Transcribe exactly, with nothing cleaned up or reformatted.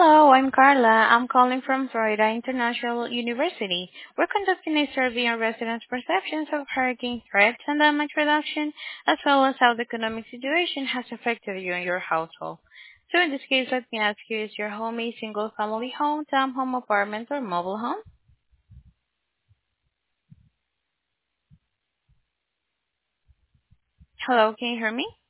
Hello, I'm Carla. I'm calling from Florida International University. We're conducting a survey on residents' perceptions of hurricane threats and damage reduction, as well as how the economic situation has affected you and your household. So in this case, let me ask you, is your home a single-family home, townhome, apartment, or mobile home? Hello, can you hear me?